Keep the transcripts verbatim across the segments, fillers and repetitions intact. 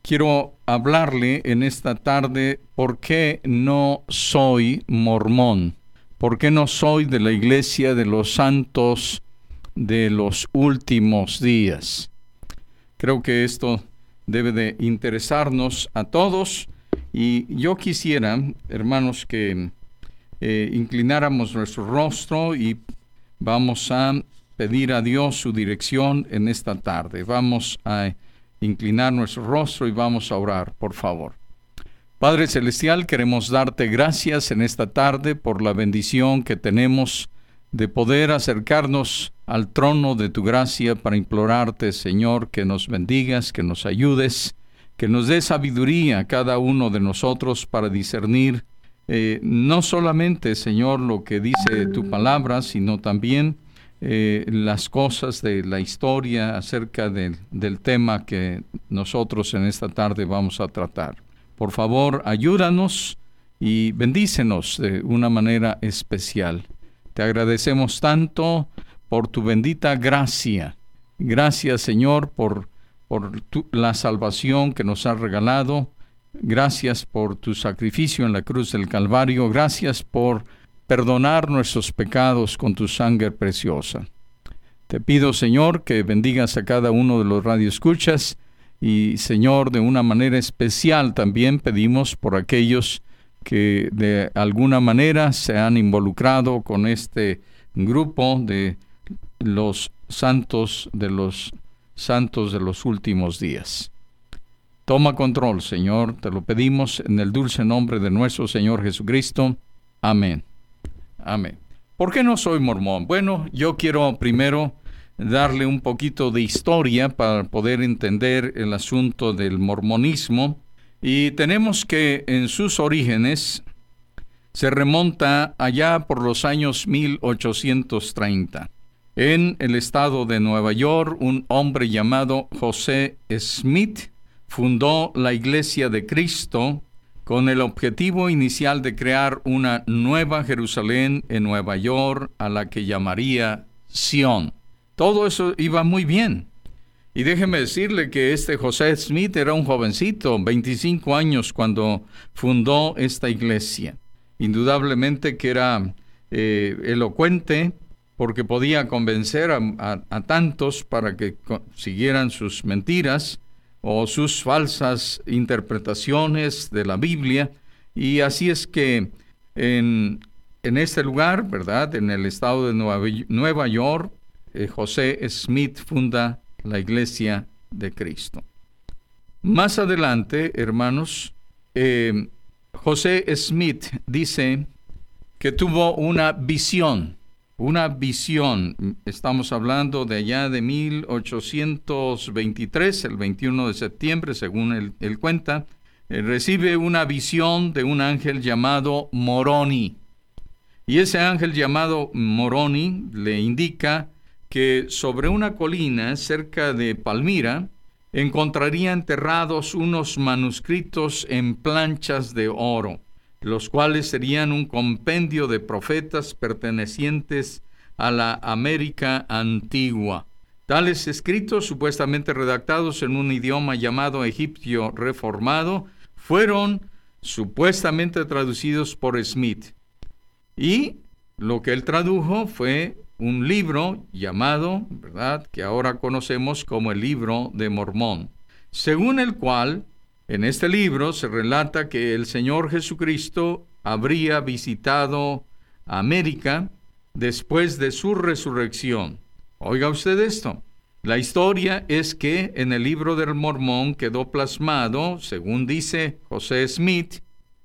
quiero hablarle en esta tarde por qué no soy mormón, por qué no soy de la Iglesia de los Santos de los Últimos Días. Creo que esto debe de interesarnos a todos y yo quisiera, hermanos, que eh, inclináramos nuestro rostro y vamos a pedir a Dios su dirección en esta tarde. Vamos a inclinar nuestro rostro y vamos a orar, por favor. Padre Celestial, queremos darte gracias en esta tarde por la bendición que tenemos de poder acercarnos al trono de tu gracia para implorarte, Señor, que nos bendigas, que nos ayudes, que nos des sabiduría a cada uno de nosotros para discernir eh, no solamente, Señor, lo que dice tu palabra, sino también Eh, las cosas de la historia acerca de, del tema que nosotros en esta tarde vamos a tratar. Por favor, ayúdanos y bendícenos de una manera especial. Te agradecemos tanto por tu bendita gracia. Gracias, Señor, por, por tu, la salvación que nos has regalado. Gracias por tu sacrificio en la cruz del Calvario. Gracias por perdonar nuestros pecados con tu sangre preciosa. Te pido, Señor, que bendigas a cada uno de los radioescuchas y, Señor, de una manera especial también pedimos por aquellos que de alguna manera se han involucrado con este grupo de los santos de los santos de los últimos días. Toma control, Señor, te lo pedimos en el dulce nombre de nuestro Señor Jesucristo. Amén. Amén. ¿Por qué no soy mormón? Bueno, yo quiero primero darle un poquito de historia para poder entender el asunto del mormonismo. Y tenemos que en sus orígenes se remonta allá por los años mil ochocientos treinta. En el estado de Nueva York, un hombre llamado José Smith fundó la Iglesia de Cristo con el objetivo inicial de crear una nueva Jerusalén en Nueva York, a la que llamaría Sión. Todo eso iba muy bien. Y déjeme decirle que este José Smith era un jovencito, veinticinco años, cuando fundó esta iglesia. Indudablemente que era eh, elocuente, porque podía convencer a, a, a tantos para que siguieran sus mentiras o sus falsas interpretaciones de la Biblia. Y así es que en, en este lugar, ¿verdad?, en el estado de Nueva, Nueva York, eh, José Smith funda la Iglesia de Cristo. Más adelante, hermanos, eh, José Smith dice que tuvo una visión. Una visión, estamos hablando de allá de mil ochocientos veintitrés, el veintiuno de septiembre, según él, él cuenta, eh, recibe una visión de un ángel llamado Moroni. Y ese ángel llamado Moroni le indica que sobre una colina cerca de Palmira encontraría enterrados unos manuscritos en planchas de oro, los cuales serían un compendio de profetas pertenecientes a la América antigua. Tales escritos, supuestamente redactados en un idioma llamado egipcio reformado, fueron supuestamente traducidos por Smith. Y lo que él tradujo fue un libro llamado, ¿verdad?, que ahora conocemos como el Libro de Mormón, según el cual en este libro se relata que el Señor Jesucristo habría visitado América después de su resurrección. Oiga usted esto. La historia es que en el Libro del Mormón quedó plasmado, según dice José Smith,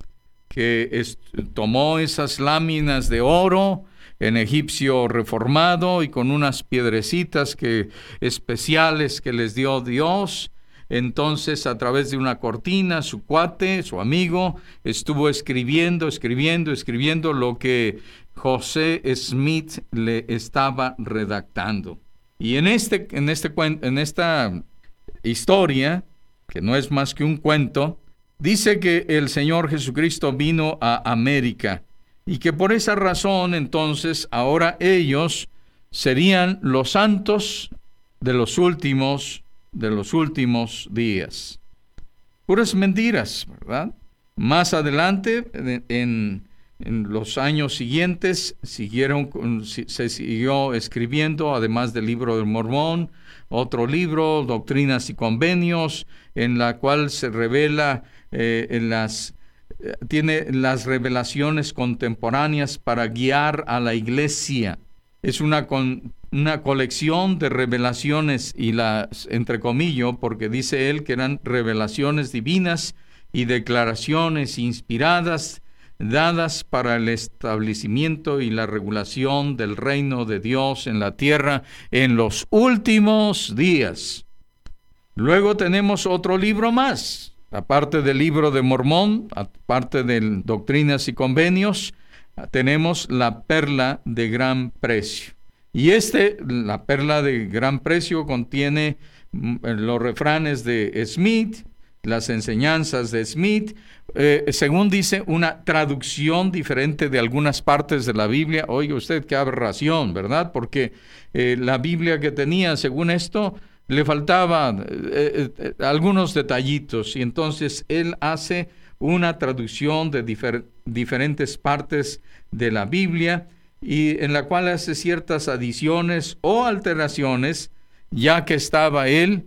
que est- tomó esas láminas de oro en egipcio reformado y con unas piedrecitas que, especiales que les dio Dios. Entonces, a través de una cortina, su cuate, su amigo, estuvo escribiendo, escribiendo, escribiendo lo que José Smith le estaba redactando. Y en este, en este, en esta historia, que no es más que un cuento, dice que el Señor Jesucristo vino a América y que por esa razón, entonces, ahora ellos serían los santos de los últimos de los últimos días. puras mentiras, ¿verdad? Más adelante, en, en los años siguientes, siguieron, se siguió escribiendo, además del libro del Mormón, otro libro, Doctrinas y Convenios, en la cual se revela eh, en las tiene las revelaciones contemporáneas para guiar a la iglesia. Es una, con, una colección de revelaciones, y las entrecomillo porque dice él que eran revelaciones divinas y declaraciones inspiradas, dadas para el establecimiento y la regulación del reino de Dios en la tierra en los últimos días. Luego tenemos otro libro más. Aparte del libro de Mormón, aparte de Doctrinas y Convenios, tenemos la perla de gran precio. Y este, la perla de gran precio, contiene los refranes de Smith, las enseñanzas de Smith, eh, según dice, una traducción diferente de algunas partes de la Biblia. Oiga usted, qué aberración, ¿verdad? Porque eh, la Biblia que tenía, según esto, le faltaban eh, eh, algunos detallitos, y entonces él hace una traducción de difer- diferentes partes de la Biblia, y en la cual hace ciertas adiciones o alteraciones, ya que estaba él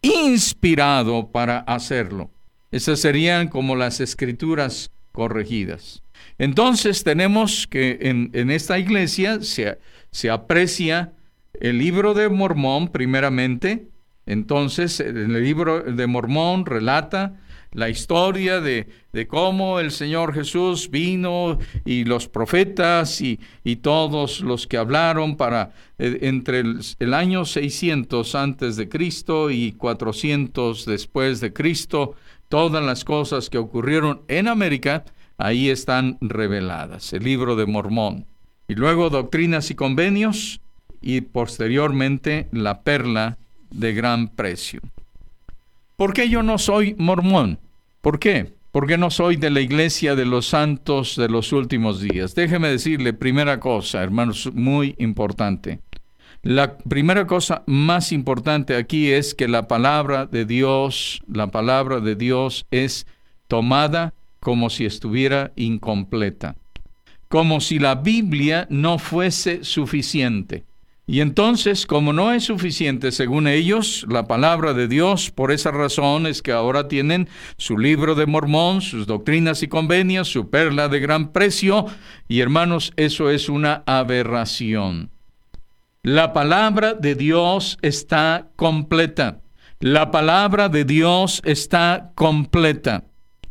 inspirado para hacerlo. Esas serían como las escrituras corregidas. Entonces tenemos que en, en esta iglesia se, se aprecia el libro de Mormón primeramente. Entonces, el libro de Mormón relata la historia de, de cómo el Señor Jesús vino, y los profetas y, y todos los que hablaron para eh, entre el, el año seiscientos antes de Cristo y cuatrocientos después de Cristo, todas las cosas que ocurrieron en América, ahí están reveladas, el libro de Mormón. Y luego Doctrinas y Convenios, y posteriormente la perla de gran precio. ¿Por qué yo no soy mormón? ¿Por qué? Porque no soy de la iglesia de los santos de los últimos días. Déjeme decirle, primera cosa, hermanos, muy importante. La primera cosa más importante aquí es que la palabra de Dios, la palabra de Dios es tomada como si estuviera incompleta, como si la Biblia no fuese suficiente. Y entonces, como no es suficiente, según ellos, la palabra de Dios, por esa razón es que ahora tienen su libro de Mormón, sus Doctrinas y Convenios, su perla de gran precio, y hermanos, eso es una aberración. La palabra de Dios está completa. La palabra de Dios está completa.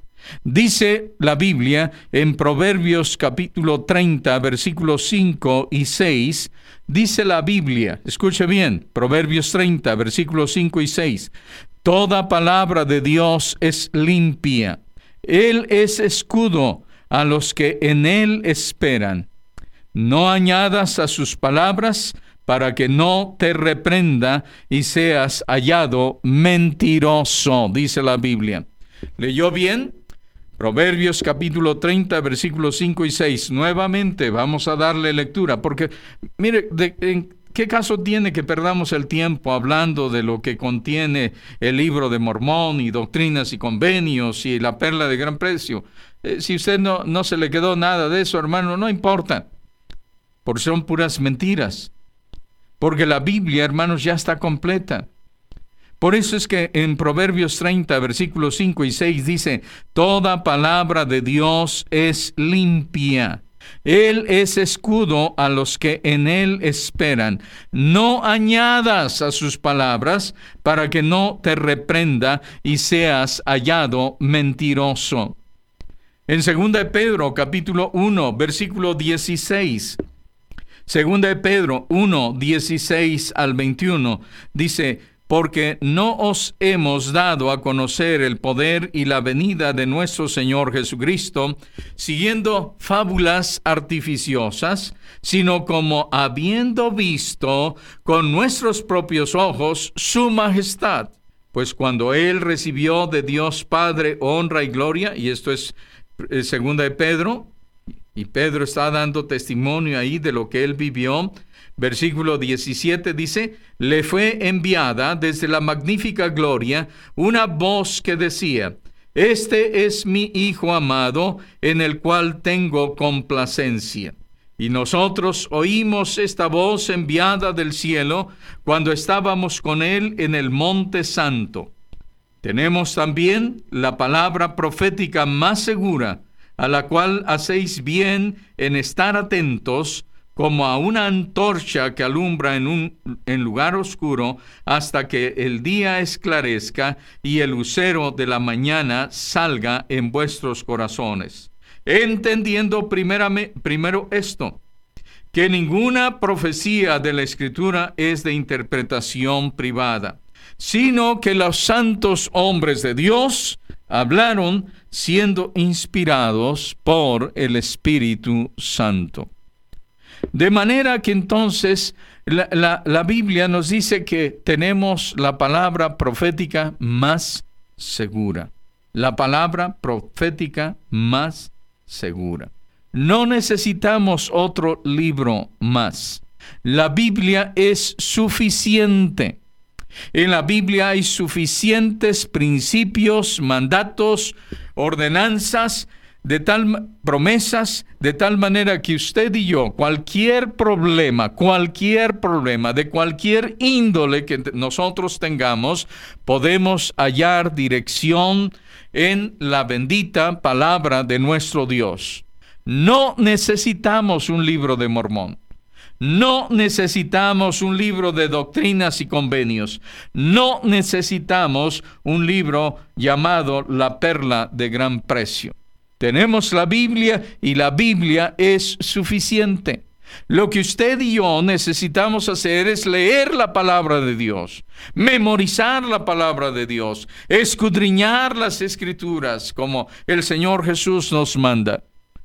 Dice la Biblia en Proverbios capítulo treinta, versículos cinco y seis, dice la Biblia, escuche bien, Proverbios treinta, versículos cinco y seis, toda palabra de Dios es limpia, Él es escudo a los que en Él esperan. No añadas a sus palabras para que no te reprenda y seas hallado mentiroso, dice la Biblia. ¿Leyó bien? Proverbios capítulo treinta, versículos cinco y seis. Nuevamente vamos a darle lectura, porque mire, de, ¿en qué caso tiene que perdamos el tiempo hablando de lo que contiene el libro de Mormón y Doctrinas y Convenios y la perla de gran precio? Eh, si usted no, no se le quedó nada de eso, hermano, no importa, porque son puras mentiras, porque la Biblia, hermanos, ya está completa. Por eso es que en Proverbios treinta, versículos cinco y seis dice, toda palabra de Dios es limpia. Él es escudo a los que en Él esperan. No añadas a sus palabras para que no te reprenda y seas hallado mentiroso. En segunda de Pedro, capítulo uno, versículo dieciséis. segunda de Pedro uno, dieciséis al veintiuno, dice, porque no os hemos dado a conocer el poder y la venida de nuestro Señor Jesucristo, siguiendo fábulas artificiosas, sino como habiendo visto con nuestros propios ojos su majestad. Pues cuando Él recibió de Dios Padre honra y gloria, y esto es eh, segunda de Pedro, y Pedro está dando testimonio ahí de lo que Él vivió. Versículo diecisiete dice, le fue enviada desde la magnífica gloria una voz que decía, Este es mi Hijo amado, en el cual tengo complacencia. Y nosotros oímos esta voz enviada del cielo cuando estábamos con él en el Monte Santo. Tenemos también la palabra profética más segura, a la cual hacéis bien en estar atentos, como a una antorcha que alumbra en un en lugar oscuro, hasta que el día esclarezca y el lucero de la mañana salga en vuestros corazones. Entendiendo primeramente, primero esto, que ninguna profecía de la Escritura es de interpretación privada, sino que los santos hombres de Dios hablaron siendo inspirados por el Espíritu Santo. De manera que entonces la, la, la Biblia nos dice que tenemos la palabra profética más segura. La palabra profética más segura. No necesitamos otro libro más. La Biblia es suficiente. En la Biblia hay suficientes principios, mandatos, ordenanzas, de tal promesas, de tal manera que usted y yo, cualquier problema, cualquier problema, de cualquier índole que nosotros tengamos, podemos hallar dirección en la bendita palabra de nuestro Dios. No necesitamos un libro de Mormón. No necesitamos un libro de doctrinas y convenios. No necesitamos un libro llamado La Perla de Gran Precio. Tenemos la Biblia y la Biblia es suficiente. Lo que usted y yo necesitamos hacer es leer la palabra de Dios, memorizar la palabra de Dios, escudriñar las Escrituras como el Señor Jesús nos manda.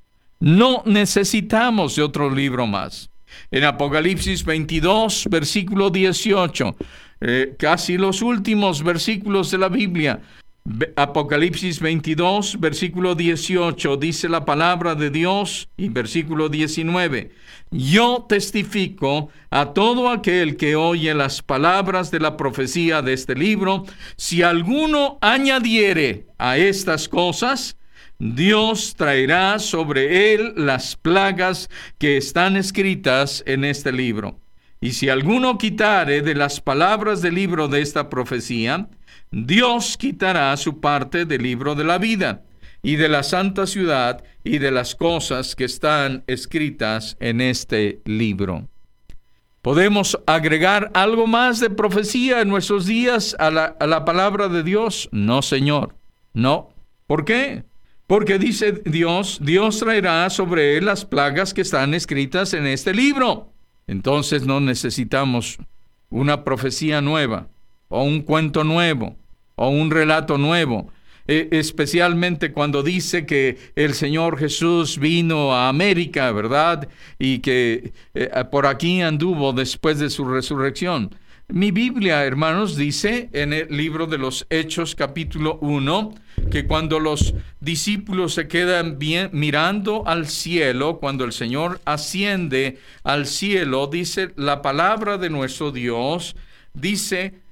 No necesitamos de otro libro más. En Apocalipsis veintidós, versículo dieciocho, eh, casi los últimos versículos de la Biblia, Apocalipsis veintidós, versículo dieciocho, dice la palabra de Dios, y versículo diecinueve, yo testifico a todo aquel que oye las palabras de la profecía de este libro, si alguno añadiere a estas cosas, Dios traerá sobre él las plagas que están escritas en este libro. Y si alguno quitare de las palabras del libro de esta profecía, Dios quitará su parte del libro de la vida, y de la santa ciudad, y de las cosas que están escritas en este libro. ¿Podemos agregar algo más de profecía en nuestros días a la, a la palabra de Dios? No, Señor, no. ¿Por qué? Porque dice Dios, Dios traerá sobre él las plagas que están escritas en este libro. Entonces no necesitamos una profecía nueva, o un cuento nuevo, o un relato nuevo, eh, especialmente cuando dice que el Señor Jesús vino a América, ¿verdad? Y que eh, por aquí anduvo después de su resurrección. Mi Biblia, hermanos, dice en el libro de los Hechos, capítulo uno, que cuando los discípulos se quedan bien, mirando al cielo, cuando el Señor asciende al cielo, dice la palabra de nuestro Dios, dice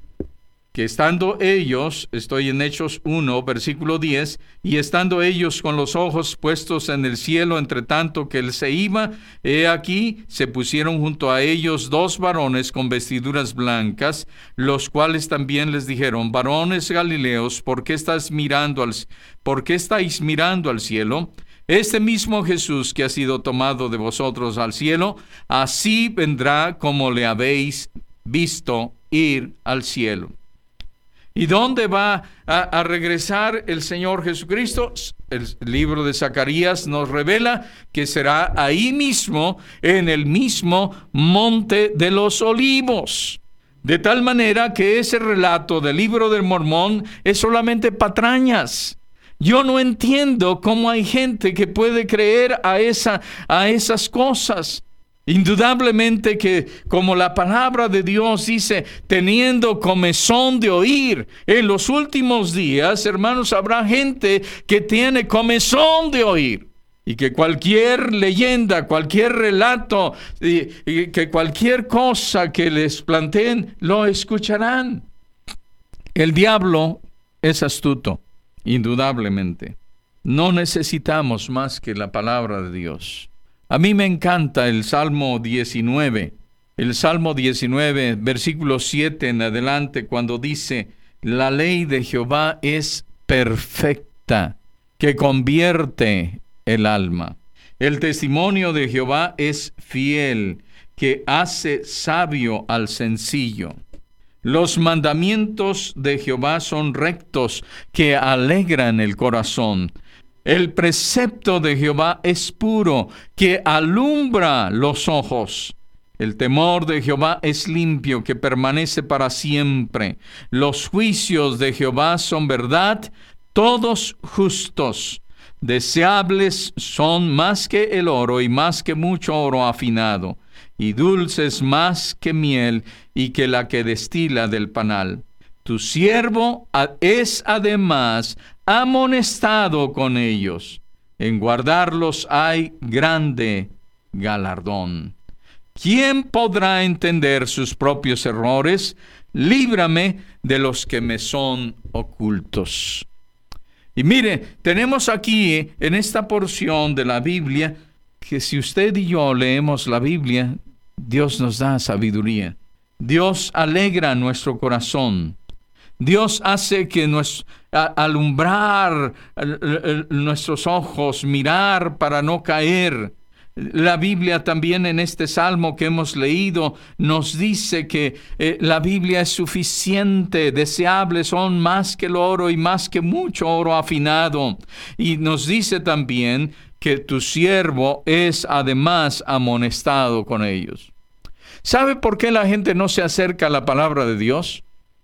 que estando ellos, estoy en Hechos uno, versículo diez, y estando ellos con los ojos puestos en el cielo, entre tanto que él se iba, he aquí, se pusieron junto a ellos dos varones con vestiduras blancas, los cuales también les dijeron, varones galileos, ¿por qué estáis mirando al, ¿por qué estáis mirando al cielo? Este mismo Jesús que ha sido tomado de vosotros al cielo, así vendrá como le habéis visto ir al cielo. ¿Y dónde va a, a regresar el Señor Jesucristo? El libro de Zacarías nos revela que será ahí mismo, en el mismo monte de los olivos. De tal manera que ese relato del libro del Mormón es solamente patrañas. Yo no entiendo cómo hay gente que puede creer a, esa, a esas cosas. Indudablemente que, como la palabra de Dios dice, teniendo comezón de oír, en los últimos días, hermanos, habrá gente que tiene comezón de oír. Y que cualquier leyenda, cualquier relato, y, y que cualquier cosa que les planteen, lo escucharán. El diablo es astuto. indudablemente. No necesitamos más que la palabra de Dios. A mí me encanta el Salmo diecinueve. El Salmo diecinueve, versículo siete en adelante, cuando dice: la ley de Jehová es perfecta, que convierte el alma. El testimonio de Jehová es fiel, que hace sabio al sencillo. Los mandamientos de Jehová son rectos, que alegran el corazón. El precepto de Jehová es puro, que alumbra los ojos. El temor de Jehová es limpio, que permanece para siempre. Los juicios de Jehová son verdad, todos justos. Deseables son más que el oro y más que mucho oro afinado, y dulces más que miel y que la que destila del panal. Tu siervo es además amonestado con ellos. En guardarlos hay grande galardón. ¿Quién podrá entender sus propios errores? Líbrame de los que me son ocultos. Y mire, tenemos aquí en esta porción de la Biblia que si usted y yo leemos la Biblia, Dios nos da sabiduría. Dios alegra nuestro corazón. Dios hace que nos a, alumbrar a, a, nuestros ojos, mirar para no caer. La Biblia también en este salmo que hemos leído nos dice que eh, la Biblia es suficiente, deseables son más que el oro y más que mucho oro afinado. Y nos dice también que tu siervo es además amonestado con ellos. ¿Sabe por qué la gente no se acerca a la palabra de Dios?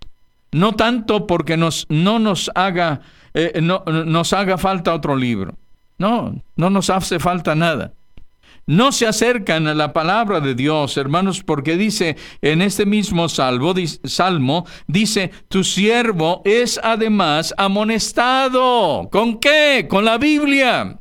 No tanto porque nos, no nos haga, eh, no, nos haga falta otro libro. No, no nos hace falta nada. No se acercan a la palabra de Dios, hermanos, porque dice en este mismo salmo, salmo, dice, tu siervo es además amonestado. ¿Con qué? Con la Biblia.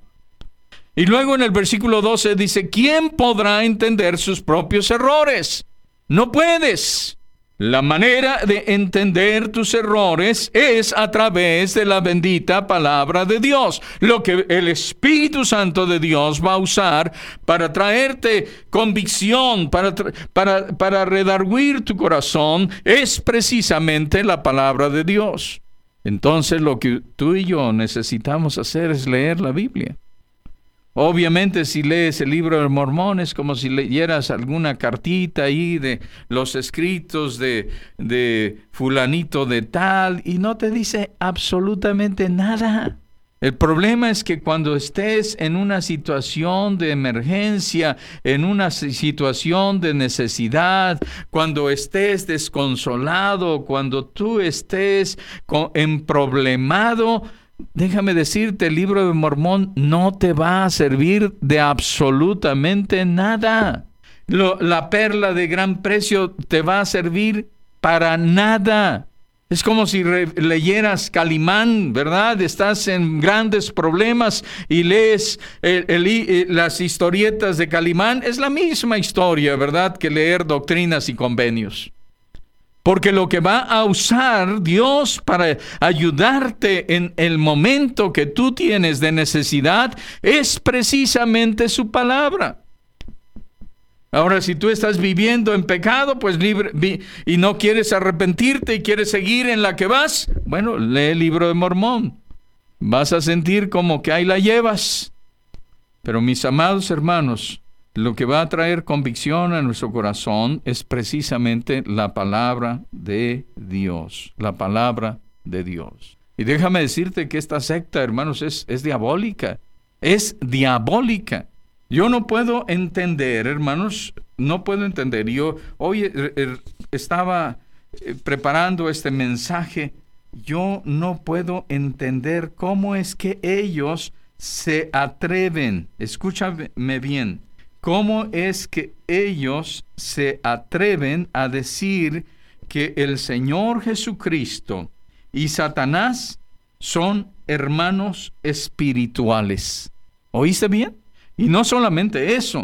Y luego en el versículo doce dice, ¿quién podrá entender sus propios errores? No puedes. La manera de entender tus errores es a través de la bendita palabra de Dios. Lo que el Espíritu Santo de Dios va a usar para traerte convicción, para, para, para redarguir tu corazón, es precisamente la palabra de Dios. Entonces lo que tú y yo necesitamos hacer es leer la Biblia. Obviamente, si lees el libro de Mormón, es como si leyeras alguna cartita ahí de los escritos de, de fulanito de tal, y no te dice absolutamente nada. El problema es que cuando estés en una situación de emergencia, en una situación de necesidad, cuando estés desconsolado, cuando tú estés emproblemado, déjame decirte, el libro de Mormón no te va a servir de absolutamente nada. Lo, la perla de gran precio te va a servir para nada. Es como si re, leyeras Calimán, ¿verdad? Estás en grandes problemas y lees el, el, el, las historietas de Calimán. Es la misma historia, ¿verdad?, que leer doctrinas y convenios. Porque lo que va a usar Dios para ayudarte en el momento que tú tienes de necesidad es precisamente su palabra. Ahora, si tú estás viviendo en pecado, pues libre, vi, y no quieres arrepentirte y quieres seguir en la que vas, bueno, lee el libro de Mormón. Vas a sentir como que ahí la llevas. Pero mis amados hermanos, lo que va a traer convicción a nuestro corazón es precisamente la palabra de Dios. La palabra de Dios. Y déjame decirte que esta secta, hermanos, es, es diabólica. Es diabólica. Yo no puedo entender, hermanos, no puedo entender. Yo hoy er, estaba preparando este mensaje. Yo no puedo entender cómo es que ellos se atreven. Escúchame bien. ¿Cómo es que ellos se atreven a decir que el Señor Jesucristo y Satanás son hermanos espirituales? ¿Oíste bien? Y no solamente eso,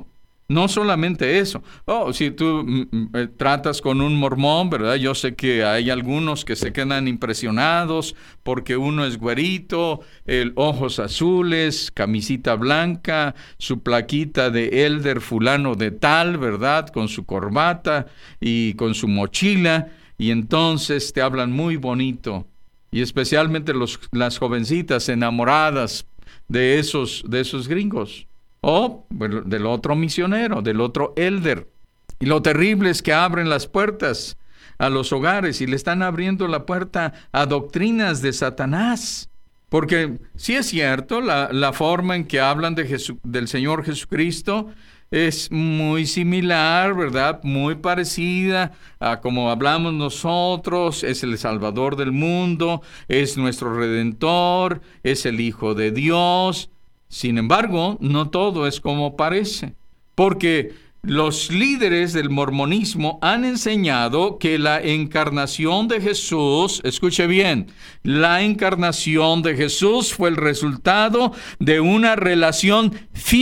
No solamente eso. Oh, si tú mm, eh, tratas con un mormón, ¿verdad? Yo sé que hay algunos que se quedan impresionados porque uno es güerito, el ojos azules, camisita blanca, su plaquita de elder fulano de tal, ¿verdad? Con su corbata y con su mochila, y entonces te hablan muy bonito. Y especialmente los, las jovencitas enamoradas de esos, de esos gringos. O bueno, del otro misionero, del otro elder. Y lo terrible es que abren las puertas a los hogares y le están abriendo la puerta a doctrinas de Satanás. Porque sí es cierto, la, la forma en que hablan de Jesu, del Señor Jesucristo es muy similar, ¿verdad? Muy parecida a como hablamos nosotros. Es el Salvador del mundo, es nuestro Redentor, es el Hijo de Dios. Sin embargo, no todo es como parece, porque los líderes del mormonismo han enseñado que la encarnación de Jesús, escuche bien, la encarnación de Jesús fue el resultado de una relación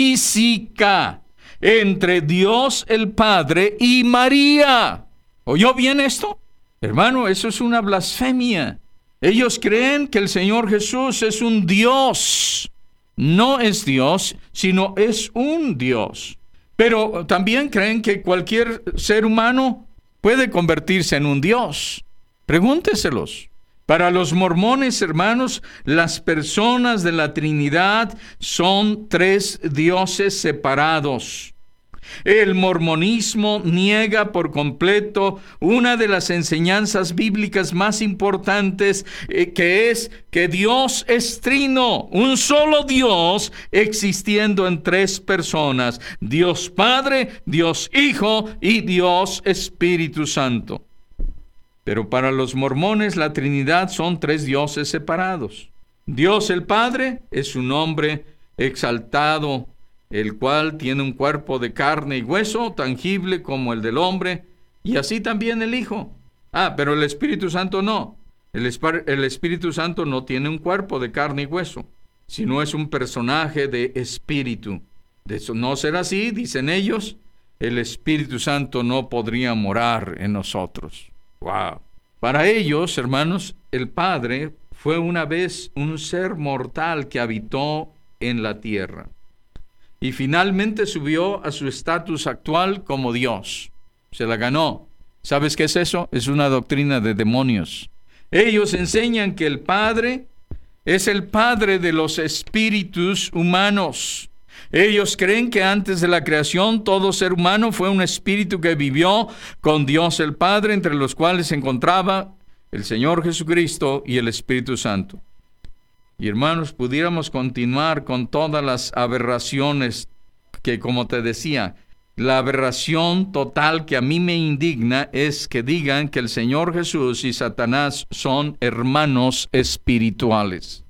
física entre Dios el Padre y María. ¿Oyó bien esto? Hermano, eso es una blasfemia. Ellos creen que el Señor Jesús es un Dios. No es Dios, sino es un Dios. Pero también creen que cualquier ser humano puede convertirse en un Dios. Pregúnteselos. Para los mormones, hermanos, las personas de la Trinidad son tres dioses separados. El mormonismo niega por completo una de las enseñanzas bíblicas más importantes, eh, que es que Dios es trino, un solo Dios existiendo en tres personas: Dios Padre, Dios Hijo y Dios Espíritu Santo. Pero para los mormones la Trinidad son tres dioses separados. Dios el Padre es un hombre exaltado, el cual tiene un cuerpo de carne y hueso, tangible como el del hombre, y así también el Hijo. Ah, pero el Espíritu Santo no. El, esp- el Espíritu Santo no tiene un cuerpo de carne y hueso, sino es un personaje de espíritu. De eso no ser así, dicen ellos, el Espíritu Santo no podría morar en nosotros. ¡Wow! Para ellos, hermanos, el Padre fue una vez un ser mortal que habitó en la tierra. Y finalmente subió a su estatus actual como Dios. Se la ganó. ¿Sabes qué es eso? Es una doctrina de demonios. Ellos enseñan que el Padre es el Padre de los espíritus humanos. Ellos creen que antes de la creación todo ser humano fue un espíritu que vivió con Dios el Padre, entre los cuales se encontraba el Señor Jesucristo y el Espíritu Santo. Y hermanos, pudiéramos continuar con todas las aberraciones que, como te decía, la aberración total que a mí me indigna es que digan que el Señor Jesús y Satanás son hermanos espirituales.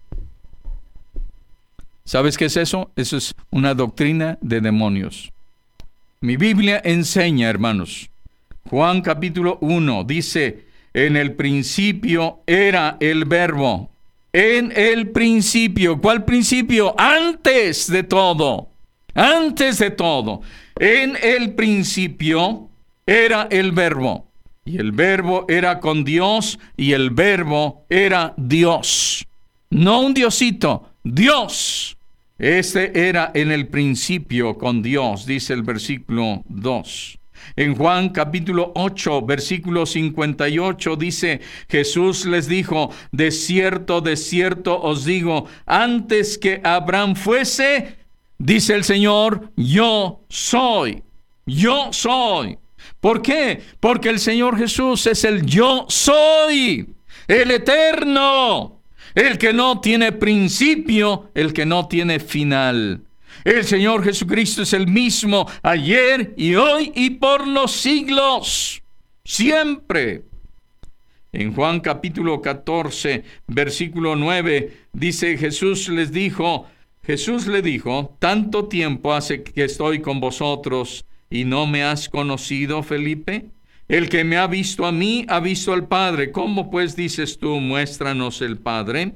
¿Sabes qué es eso? Eso es una doctrina de demonios. Mi Biblia enseña, hermanos, Juan capítulo uno dice: en el principio era el Verbo. En el principio. ¿Cuál principio? Antes de todo. Antes de todo. En el principio era el Verbo. Y el Verbo era con Dios y el Verbo era Dios. No un diosito, Dios. Este era en el principio con Dios, dice el versículo dos. En Juan capítulo ocho, versículo cincuenta y ocho dice: Jesús les dijo: de cierto, de cierto os digo, antes que Abraham fuese, dice el Señor, yo soy. Yo soy. ¿Por qué? Porque el Señor Jesús es el yo soy, el eterno, el que no tiene principio, el que no tiene final. El Señor Jesucristo es el mismo ayer y hoy y por los siglos, siempre. En Juan capítulo catorce, versículo nueve, dice: Jesús les dijo, Jesús le dijo, tanto tiempo hace que estoy con vosotros y no me has conocido, Felipe. El que me ha visto a mí, ha visto al Padre. ¿Cómo pues dices tú, muéstranos el Padre?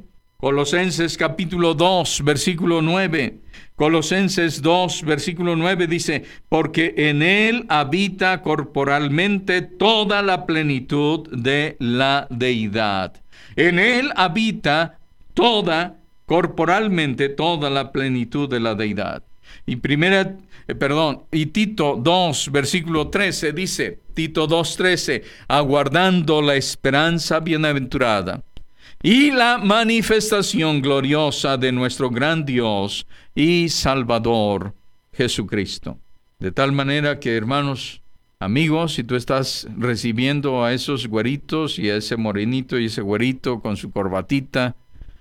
Colosenses capítulo dos, versículo nueve. Colosenses dos, versículo nueve dice, porque en Él habita corporalmente toda la plenitud de la deidad. En Él habita toda, corporalmente, toda la plenitud de la deidad. Y primera, eh, perdón, y Tito dos, versículo trece dice, Tito dos, trece, aguardando la esperanza bienaventurada y la manifestación gloriosa de nuestro gran Dios y Salvador Jesucristo. De tal manera que, hermanos, amigos, si tú estás recibiendo a esos güeritos y a ese morenito y ese güerito con su corbatita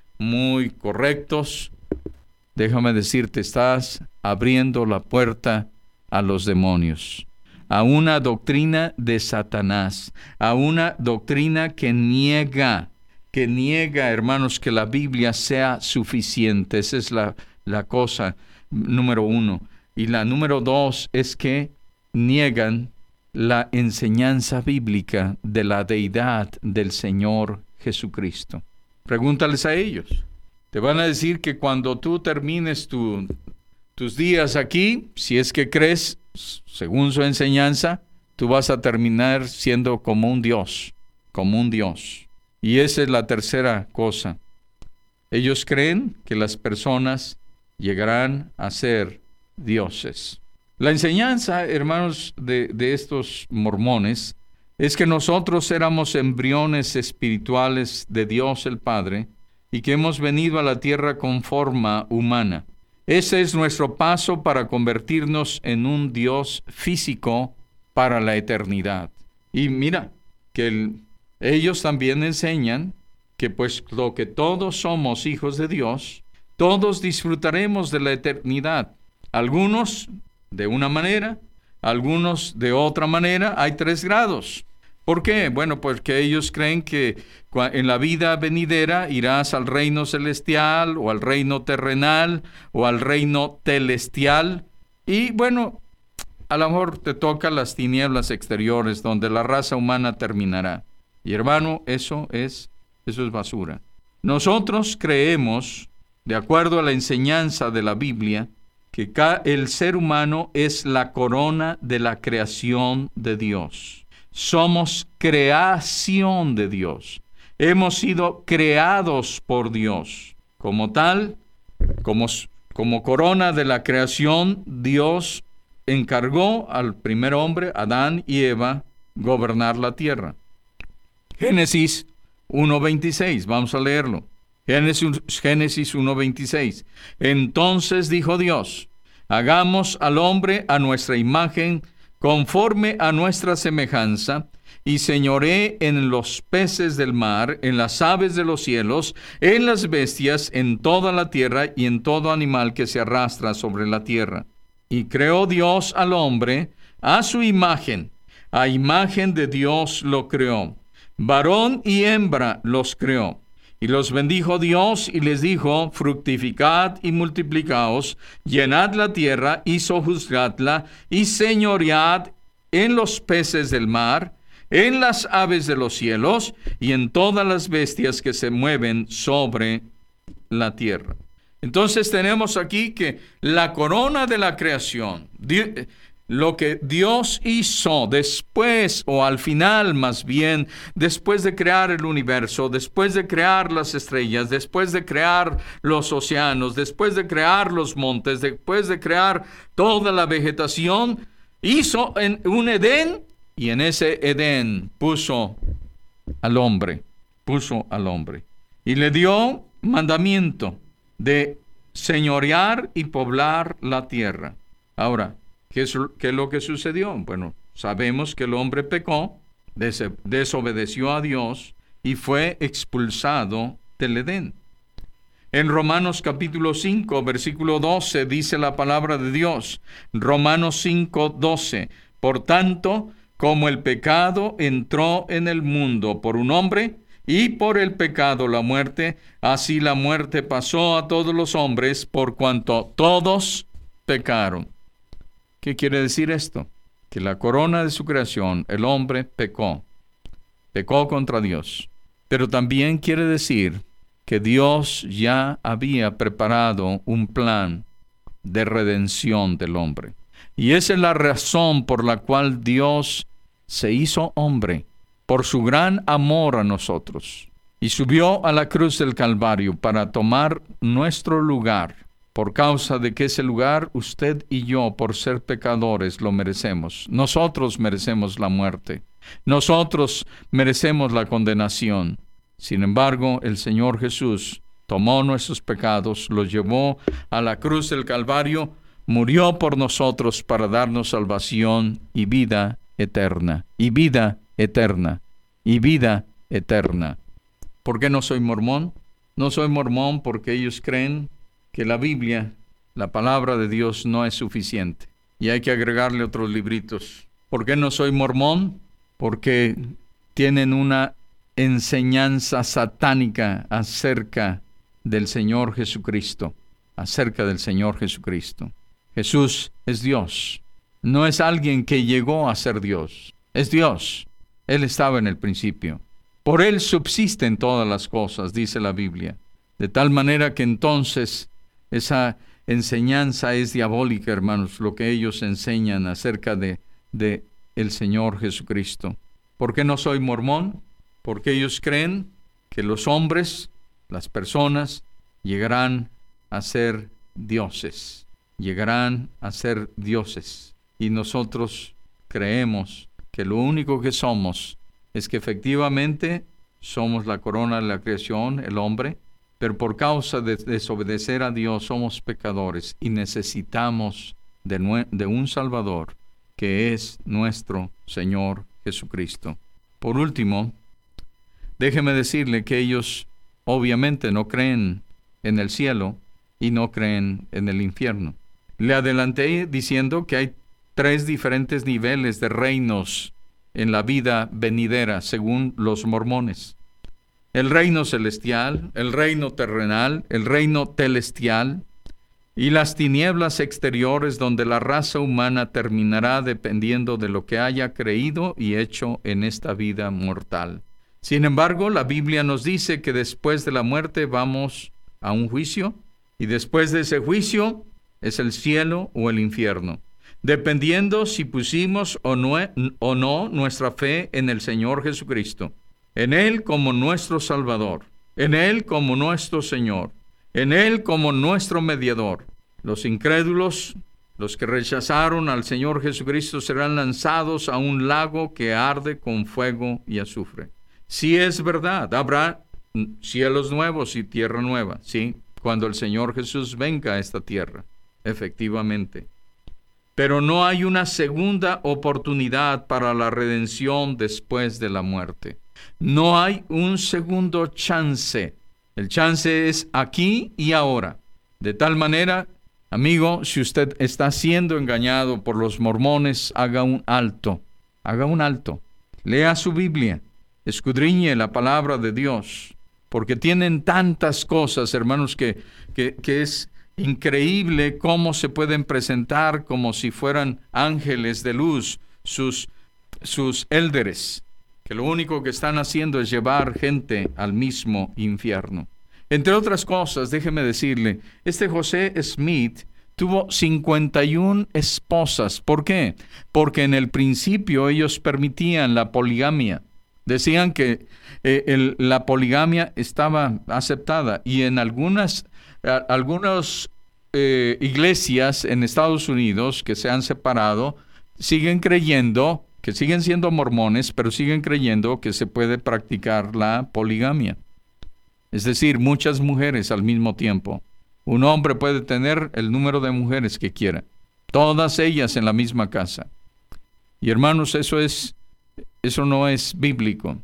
muy correctos, déjame decirte, estás abriendo la puerta a los demonios, a una doctrina de Satanás, a una doctrina que niega, que niega, hermanos, que la Biblia sea suficiente. Esa es la, la cosa número uno. Y la número dos es que niegan la enseñanza bíblica de la deidad del Señor Jesucristo. Pregúntales a ellos. Te van a decir que cuando tú termines tu, tus días aquí, si es que crees, según su enseñanza, tú vas a terminar siendo como un Dios, como un Dios. Y esa es la tercera cosa. Ellos creen que las personas llegarán a ser dioses. La enseñanza, hermanos, de, de estos mormones es que nosotros éramos embriones espirituales de Dios el Padre y que hemos venido a la tierra con forma humana. Ese es nuestro paso para convertirnos en un Dios físico para la eternidad. Y mira, que el, ellos también enseñan que pues lo que todos somos hijos de Dios, todos disfrutaremos de la eternidad. Algunos de una manera, algunos de otra manera. Hay tres grados. ¿Por qué? Bueno, porque ellos creen que en la vida venidera irás al reino celestial o al reino terrenal o al reino telestial. Y bueno, a lo mejor te toca las tinieblas exteriores donde la raza humana terminará. Y hermano, eso es, eso es basura. Nosotros creemos, de acuerdo a la enseñanza de la Biblia, que el ser humano es la corona de la creación de Dios. Somos creación de Dios. Hemos sido creados por Dios. Como tal, como, como corona de la creación, Dios encargó al primer hombre, Adán y Eva, gobernar la tierra. Génesis uno veintiséis, vamos a leerlo. Génesis, Génesis uno veintiséis. Entonces dijo Dios, hagamos al hombre a nuestra imagen, conforme a nuestra semejanza, y señoree en los peces del mar, en las aves de los cielos, en las bestias, en toda la tierra y en todo animal que se arrastra sobre la tierra. Y creó Dios al hombre a su imagen, a imagen de Dios lo creó. Varón y hembra los creó. Y los bendijo Dios y les dijo, fructificad y multiplicaos, llenad la tierra y sojuzgadla, y señoread en los peces del mar, en las aves de los cielos, y en todas las bestias que se mueven sobre la tierra. Entonces tenemos aquí que la corona de la creación, lo que Dios hizo después, o al final más bien, después de crear el universo, después de crear las estrellas, después de crear los océanos, después de crear los montes, después de crear toda la vegetación, hizo en un Edén, y en ese Edén puso al hombre, puso al hombre, y le dio mandamiento de señorear y poblar la tierra. Ahora, ¿Qué es, ¿Qué es lo que sucedió? Bueno, sabemos que el hombre pecó, des- desobedeció a Dios y fue expulsado del Edén. En Romanos capítulo cinco, versículo doce, dice la palabra de Dios. Romanos cinco, doce. Por tanto, como el pecado entró en el mundo por un hombre, y por el pecado la muerte, así la muerte pasó a todos los hombres, por cuanto todos pecaron. ¿Qué quiere decir esto? Que la corona de su creación, el hombre, pecó. Pecó contra Dios. Pero también quiere decir que Dios ya había preparado un plan de redención del hombre. Y esa es la razón por la cual Dios se hizo hombre, por su gran amor a nosotros, y subió a la cruz del Calvario para tomar nuestro lugar, por causa de que ese lugar usted y yo, por ser pecadores, lo merecemos. Nosotros merecemos la muerte. Nosotros merecemos la condenación. Sin embargo, el Señor Jesús tomó nuestros pecados, los llevó a la cruz del Calvario, murió por nosotros para darnos salvación y vida eterna, y vida eterna, y vida eterna. ¿Por qué no soy mormón? No soy mormón porque ellos creen que la Biblia, la palabra de Dios, no es suficiente y hay que agregarle otros libritos. ¿Por qué no soy mormón? Porque tienen una enseñanza satánica acerca del Señor Jesucristo, acerca del Señor Jesucristo. Jesús es Dios, no es alguien que llegó a ser Dios, es Dios. Él estaba en el principio. Por Él subsisten todas las cosas, dice la Biblia. De tal manera que entonces esa enseñanza es diabólica, hermanos, lo que ellos enseñan acerca de, de el Señor Jesucristo. ¿Por qué no soy mormón? Porque ellos creen que los hombres, las personas, llegarán a ser dioses. Llegarán a ser dioses. Y nosotros creemos que lo único que somos es que efectivamente somos la corona de la creación, el hombre, pero por causa de desobedecer a Dios somos pecadores y necesitamos de, nue- de un Salvador, que es nuestro Señor Jesucristo. Por último, déjeme decirle que ellos obviamente no creen en el cielo y no creen en el infierno. Le adelanté diciendo que hay tres diferentes niveles de reinos en la vida venidera, según los mormones. El reino celestial, el reino terrenal, el reino telestial y las tinieblas exteriores donde la raza humana terminará dependiendo de lo que haya creído y hecho en esta vida mortal. Sin embargo, la Biblia nos dice que después de la muerte vamos a un juicio y después de ese juicio es el cielo o el infierno, dependiendo si pusimos o no, o no nuestra fe en el Señor Jesucristo, en Él como nuestro Salvador, en Él como nuestro Señor, en Él como nuestro mediador. Los incrédulos, los que rechazaron al Señor Jesucristo, serán lanzados a un lago que arde con fuego y azufre. Si es verdad, habrá cielos nuevos y tierra nueva, ¿sí? Cuando el Señor Jesús venga a esta tierra, efectivamente. Pero no hay una segunda oportunidad para la redención después de la muerte. No hay un segundo chance. El chance es aquí y ahora. De tal manera, amigo, si usted está siendo engañado por los mormones, haga un alto. Haga un alto. Lea su Biblia. Escudriñe la palabra de Dios. Porque tienen tantas cosas, hermanos, que, que, que es increíble cómo se pueden presentar como si fueran ángeles de luz, sus, sus élderes, que lo único que están haciendo es llevar gente al mismo infierno. Entre otras cosas, déjeme decirle, este José Smith tuvo cincuenta y una esposas. ¿Por qué? Porque en el principio ellos permitían la poligamia. Decían que eh, el, la poligamia estaba aceptada y en algunas Algunas eh, iglesias en Estados Unidos que se han separado siguen creyendo, que siguen siendo mormones, pero siguen creyendo que se puede practicar la poligamia. Es decir, muchas mujeres al mismo tiempo. Un hombre puede tener el número de mujeres que quiera, todas ellas en la misma casa. Y hermanos, eso es, eso no es bíblico.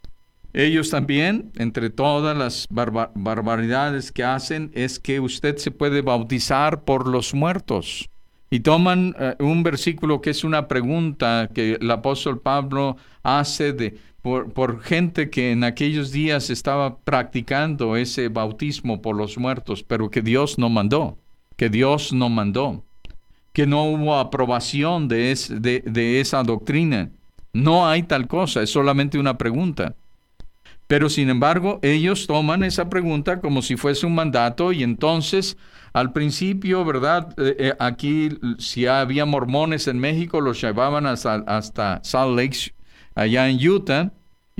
Ellos también, entre todas las barba- barbaridades que hacen, es que usted se puede bautizar por los muertos. Y toman uh, un versículo que es una pregunta que el apóstol Pablo hace de, por, por gente que en aquellos días estaba practicando ese bautismo por los muertos, pero que Dios no mandó, que Dios no mandó, que no hubo aprobación de, es, de, de esa doctrina. No hay tal cosa, es solamente una pregunta. Pero sin embargo, ellos toman esa pregunta como si fuese un mandato y entonces, al principio, ¿verdad? Eh, eh, aquí, si había mormones en México, los llevaban hasta, hasta Salt Lake, allá en Utah,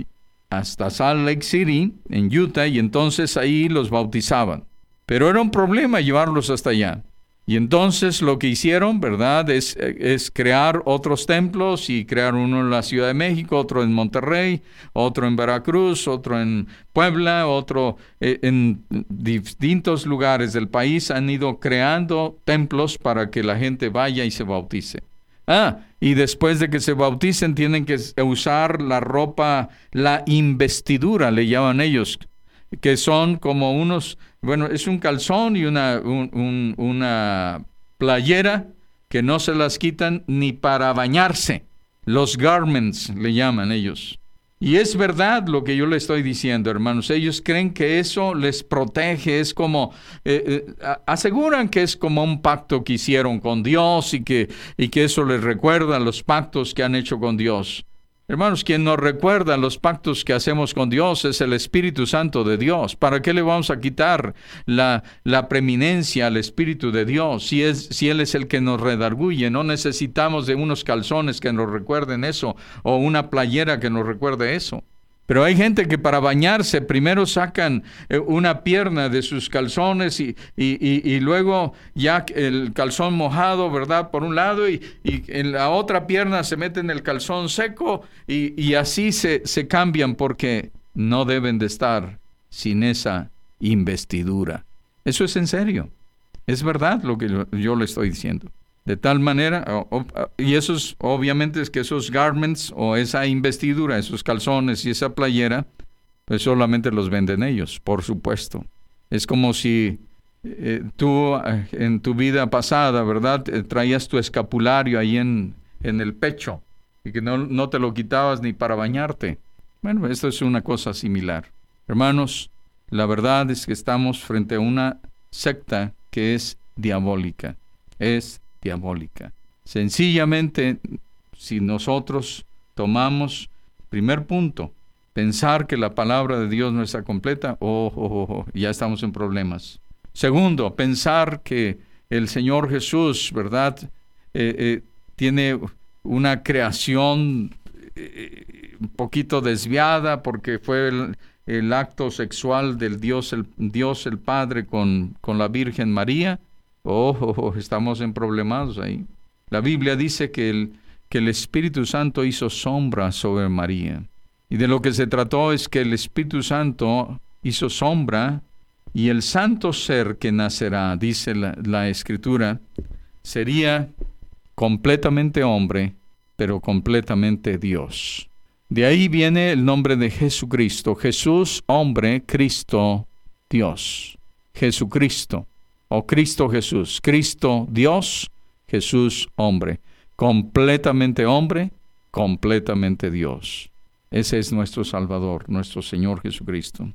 hasta Salt Lake City, en Utah, y entonces ahí los bautizaban. Pero era un problema llevarlos hasta allá. Y entonces lo que hicieron, ¿verdad?, es, es crear otros templos y crear uno en la Ciudad de México, otro en Monterrey, otro en Veracruz, otro en Puebla, otro eh, en distintos lugares del país. Han ido creando templos para que la gente vaya y se bautice. Ah, y después de que se bauticen tienen que usar la ropa, la investidura, le llaman ellos, que son como unos, bueno, es un calzón y una, un, un, una playera que no se las quitan ni para bañarse. Los garments le llaman ellos. Y es verdad lo que yo le estoy diciendo, hermanos. Ellos creen que eso les protege, es como, eh, eh, aseguran que es como un pacto que hicieron con Dios y que, y que eso les recuerda los pactos que han hecho con Dios. Hermanos, quien nos recuerda los pactos que hacemos con Dios es el Espíritu Santo de Dios. ¿Para qué le vamos a quitar la, la preeminencia al Espíritu de Dios si, es, si Él es el que nos redarguye? No necesitamos de unos calzones que nos recuerden eso o una playera que nos recuerde eso. Pero hay gente que para bañarse primero sacan eh, una pierna de sus calzones y, y, y, y luego ya el calzón mojado, ¿verdad?, por un lado, y, y en la otra pierna se meten el calzón seco y, y así se, se cambian porque no deben de estar sin esa investidura. Eso es en serio. Es verdad lo que yo, yo le estoy diciendo. De tal manera, o, o, y esos, obviamente es que esos garments o esa investidura, esos calzones y esa playera, pues solamente los venden ellos, por supuesto. Es como si eh, tú eh, en tu vida pasada, ¿verdad?, eh, traías tu escapulario ahí en, en el pecho y que no, no te lo quitabas ni para bañarte. Bueno, esto es una cosa similar. Hermanos, la verdad es que estamos frente a una secta que es diabólica. Es diabólica. Sencillamente, si nosotros tomamos, primer punto, pensar que la palabra de Dios no está completa, oh, oh, oh, oh, ya estamos en problemas. Segundo, pensar que el Señor Jesús, ¿verdad?, eh, eh, tiene una creación eh, un poquito desviada porque fue el, el acto sexual del Dios el, Dios el Padre con, con la Virgen María. Oh, oh, oh, estamos en problemas ahí. La Biblia dice que el, que el Espíritu Santo hizo sombra sobre María. Y de lo que se trató es que el Espíritu Santo hizo sombra y el santo ser que nacerá, dice la, la Escritura, sería completamente hombre, pero completamente Dios. De ahí viene el nombre de Jesucristo. Jesús, hombre, Cristo, Dios. Jesucristo. O Cristo Jesús, Cristo Dios, Jesús hombre, completamente hombre, completamente Dios. Ese es nuestro Salvador, nuestro Señor Jesucristo.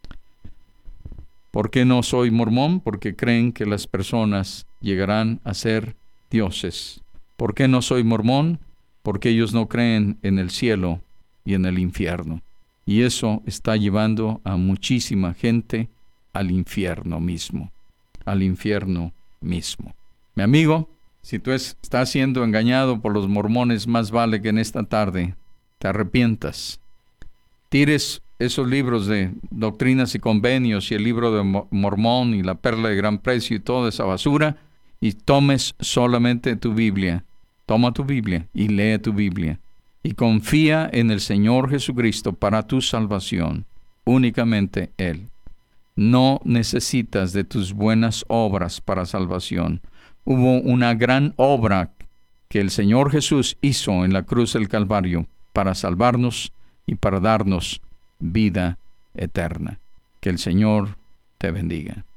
¿Por qué no soy mormón? Porque creen que las personas llegarán a ser dioses. ¿Por qué no soy mormón? Porque ellos no creen en el cielo y en el infierno. Y eso está llevando a muchísima gente al infierno mismo. al infierno mismo. Mi amigo, si tú es, estás siendo engañado por los mormones, más vale que en esta tarde te arrepientas. Tires esos libros de Doctrinas y Convenios y el libro de Mormón y la Perla de Gran Precio y toda esa basura y tomes solamente tu Biblia. Toma tu Biblia y lee tu Biblia. Y confía en el Señor Jesucristo para tu salvación. Únicamente Él. No necesitas de tus buenas obras para salvación. Hubo una gran obra que el Señor Jesús hizo en la cruz del Calvario para salvarnos y para darnos vida eterna. Que el Señor te bendiga.